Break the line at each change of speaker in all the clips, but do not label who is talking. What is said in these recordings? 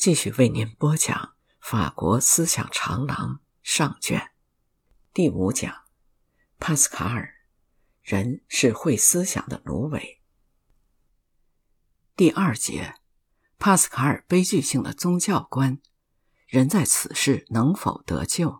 继续为您播讲法国思想长廊上卷第5讲，帕斯卡尔，人是会思想的芦苇。第2节，帕斯卡尔悲剧性的宗教观，人在此世能否得救？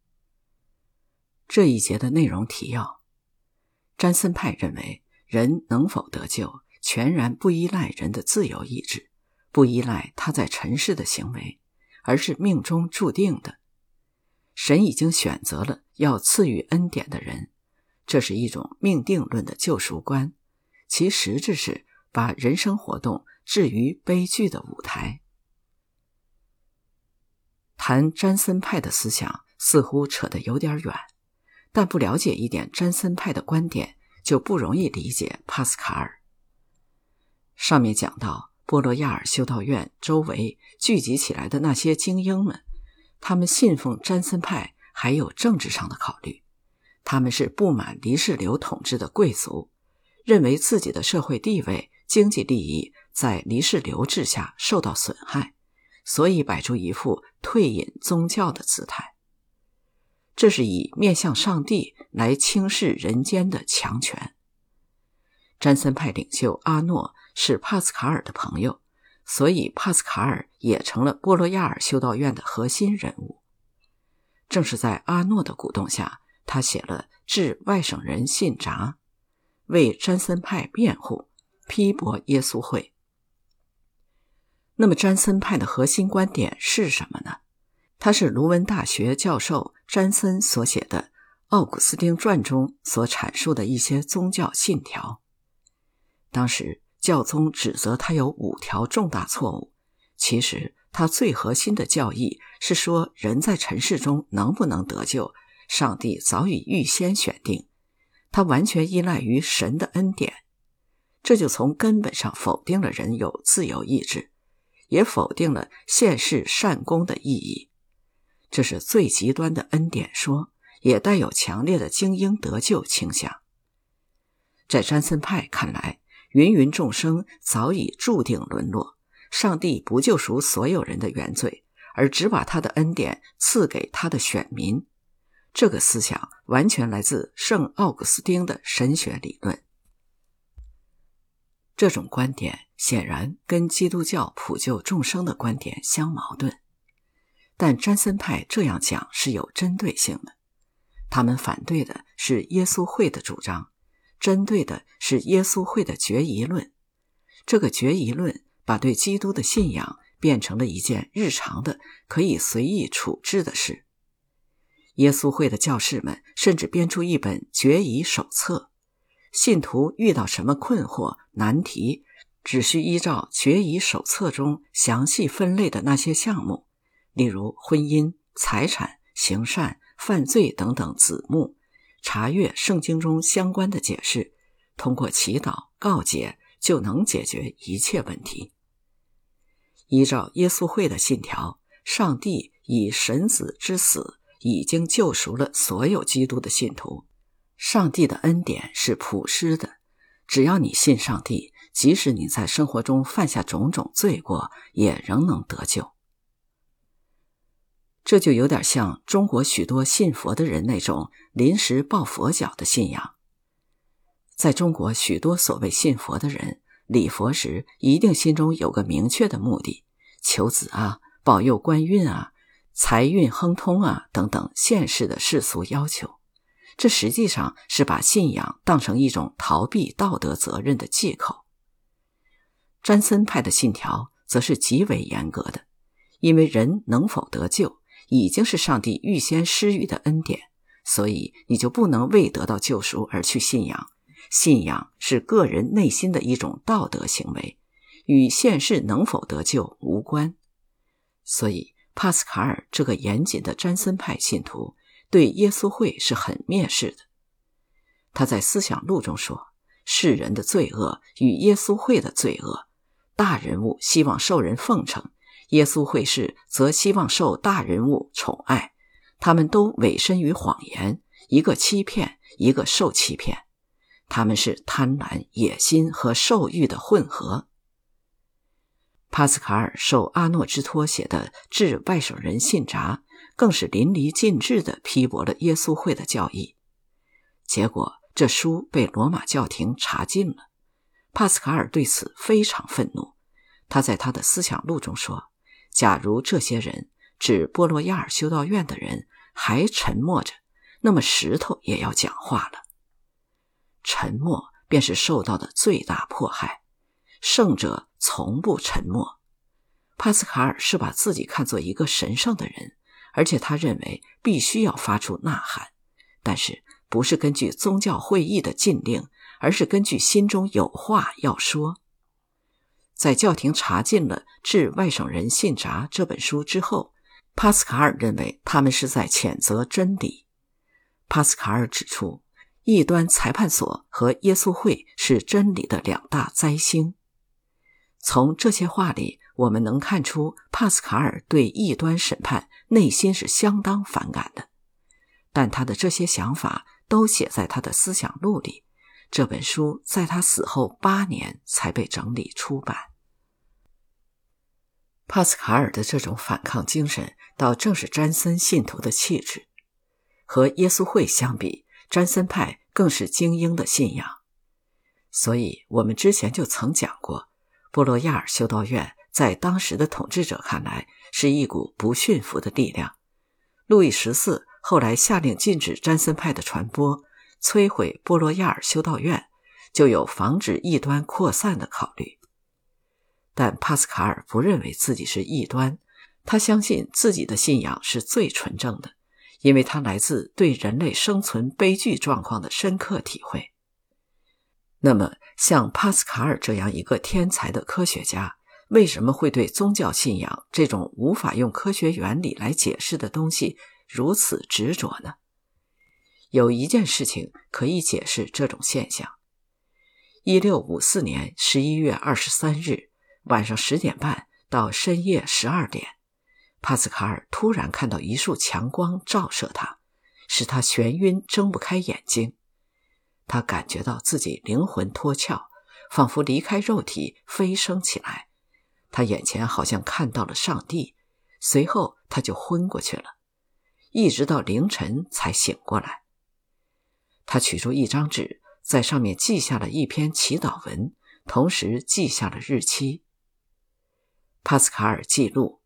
这一节的内容提要：詹森派认为，人能否得救，全然不依赖人的自由意志，不依赖他在尘世的行为，而是命中注定的。神已经选择了要赐予恩典的人，这是一种命定论的救赎观，其实质是把人生活动置于悲剧的舞台。谈詹森派的思想似乎扯得有点远，但不了解一点詹森派的观点，就不容易理解帕斯卡尔。上面讲到波罗亚尔修道院周围聚集起来的那些精英们，他们信奉詹森派还有政治上的考虑，他们是不满黎士留统治的贵族，认为自己的社会地位、经济利益在黎士留治下受到损害，所以摆出一副退隐宗教的姿态。这是以面向上帝来轻视人间的强权。詹森派领袖阿诺是帕斯卡尔的朋友，所以帕斯卡尔也成了波罗亚尔修道院的核心人物。正是在阿诺的鼓动下，他写了致外省人信札，为詹森派辩护，批驳耶稣会。那么詹森派的核心观点是什么呢？它是卢文大学教授詹森所写的《奥古斯丁传》中所阐述的一些宗教信条。当时教宗指责他有5条重大错误，其实他最核心的教义是说，人在尘世中能不能得救，上帝早已预先选定，他完全依赖于神的恩典。这就从根本上否定了人有自由意志，也否定了现世善功的意义。这是最极端的恩典说，也带有强烈的精英得救倾向。在詹森派看来，芸芸众生早已注定沦落，上帝不救赎所有人的原罪，而只把他的恩典赐给他的选民。这个思想完全来自圣奥古斯丁的神学理论。这种观点显然跟基督教普救众生的观点相矛盾，但詹森派这样讲是有针对性的。他们反对的是耶稣会的主张，针对的是耶稣会的决疑论。这个决疑论把对基督的信仰变成了一件日常的可以随意处置的事。耶稣会的教士们甚至编出一本决疑手册，信徒遇到什么困惑难题，只需依照决疑手册中详细分类的那些项目，例如婚姻、财产、行善、犯罪等等子目，查阅圣经中相关的解释，通过祈祷告解就能解决一切问题。依照耶稣会的信条，上帝以神子之死已经救赎了所有基督的信徒。上帝的恩典是普施的，只要你信上帝，即使你在生活中犯下种种罪过，也仍能得救。这就有点像中国许多信佛的人那种临时抱佛脚的信仰。在中国许多所谓信佛的人，礼佛时一定心中有个明确的目的，求子啊，保佑官运啊，财运亨通啊等等现世的世俗要求。这实际上是把信仰当成一种逃避道德责任的借口。詹森派的信条则是极为严格的，因为人能否得救已经是上帝预先施予的恩典，所以你就不能为得到救赎而去信仰。信仰是个人内心的一种道德行为，与现世能否得救无关。所以帕斯卡尔这个严谨的詹森派信徒对耶稣会是很蔑视的。他在思想录中说，世人的罪恶与耶稣会的罪恶，大人物希望受人奉承，耶稣会士则希望受大人物宠爱，他们都委身于谎言，一个欺骗，一个受欺骗。他们是贪婪、野心和兽欲的混合。 帕斯卡尔受阿诺之托写的致外省人信札，更是淋漓尽致地批驳了耶稣会的教义。结果这书被罗马教廷查禁了。帕斯卡尔对此非常愤怒，他在他的思想录中说，假如这些人，指波罗亚尔修道院的人，还沉默着，那么石头也要讲话了。沉默便是受到的最大迫害，圣者从不沉默。帕斯卡尔是把自己看作一个神圣的人，而且他认为必须要发出呐喊，但是不是根据宗教会议的禁令，而是根据心中有话要说。在教廷查禁了《致外省人信札》这本书之后，帕斯卡尔认为他们是在谴责真理。帕斯卡尔指出，异端裁判所和耶稣会是真理的两大灾星。从这些话里，我们能看出帕斯卡尔对异端审判内心是相当反感的，但他的这些想法都写在他的思想录里。这本书在他死后8年才被整理出版。帕斯卡尔的这种反抗精神倒正是詹森信徒的气质。和耶稣会相比，詹森派更是精英的信仰。所以我们之前就曾讲过，波罗亚尔修道院在当时的统治者看来是一股不驯服的力量。路易14后来下令禁止詹森派的传播，摧毁波罗亚尔修道院，就有防止异端扩散的考虑。但帕斯卡尔不认为自己是异端，他相信自己的信仰是最纯正的，因为它来自对人类生存悲剧状况的深刻体会。那么像帕斯卡尔这样一个天才的科学家，为什么会对宗教信仰这种无法用科学原理来解释的东西如此执着呢？有一件事情可以解释这种现象。1654年11月23日晚上10点半到深夜12点，帕斯卡尔突然看到一束强光照射他，使他眩晕睁不开眼睛。他感觉到自己灵魂脱壳，仿佛离开肉体飞升起来。他眼前好像看到了上帝，随后他就昏过去了，一直到凌晨才醒过来。他取出一张纸，在上面记下了一篇祈祷文，同时记下了日期。帕斯卡尔记录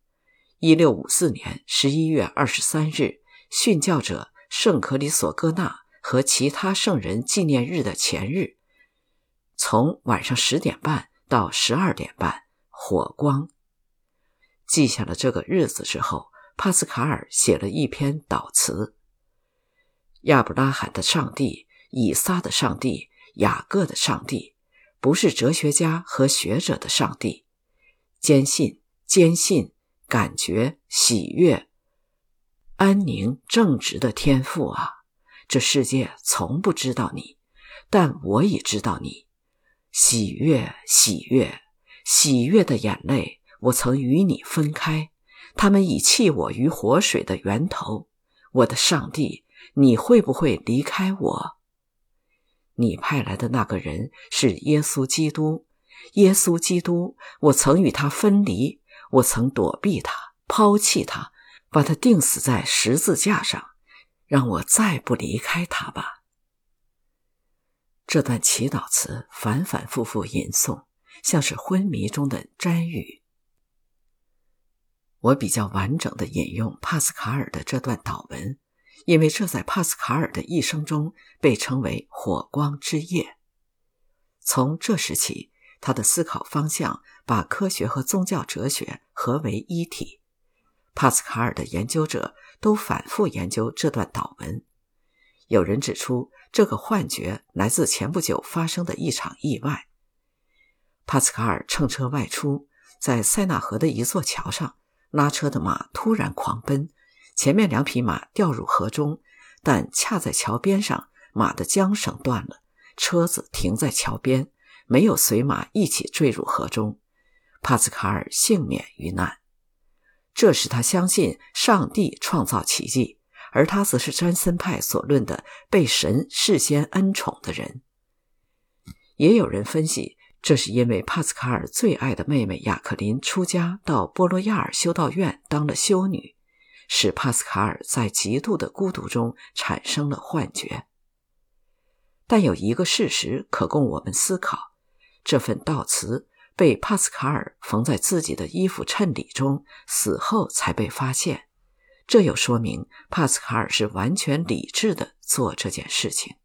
1654年11月23日殉教者圣克里索戈纳和其他圣人纪念日的前日，从晚上10点半到12点半，火光。记下了这个日子之后，帕斯卡尔写了一篇祷词。亚伯拉罕的上帝，以撒的上帝，雅各的上帝，不是哲学家和学者的上帝。坚信，感觉，喜悦，安宁，正直的天父啊，这世界从不知道你，但我已知道你。喜悦的眼泪，我曾与你分开，他们已弃我于活水的源头。我的上帝，你会不会离开我？你派来的那个人是耶稣基督，我曾与他分离，我曾躲避他，抛弃他，把他钉死在十字架上，让我再不离开他吧。这段祈祷词反反复复吟诵，像是昏迷中的瞻语。我比较完整地引用帕斯卡尔的这段祷文，因为这在帕斯卡尔的一生中被称为火光之夜。从这时起，他的思考方向把科学和宗教哲学合为一体。帕斯卡尔的研究者都反复研究这段祷文。有人指出，这个幻觉来自前不久发生的一场意外。帕斯卡尔乘车外出，在塞纳河的一座桥上，拉车的马突然狂奔，前面2匹马掉入河中，但恰在桥边上，马的缰绳断了，车子停在桥边，没有随马一起坠入河中。帕斯卡尔幸免于难。这使他相信上帝创造奇迹，而他则是詹森派所论的被神事先恩宠的人。也有人分析， 这是因为帕斯卡尔最爱的妹妹雅克琳出家到波罗亚尔修道院当了修女，使帕斯卡尔在极度的孤独中产生了幻觉。但有一个事实可供我们思考，这份悼词被帕斯卡尔缝在自己的衣服衬里中，死后才被发现。这又说明帕斯卡尔是完全理智地做这件事情。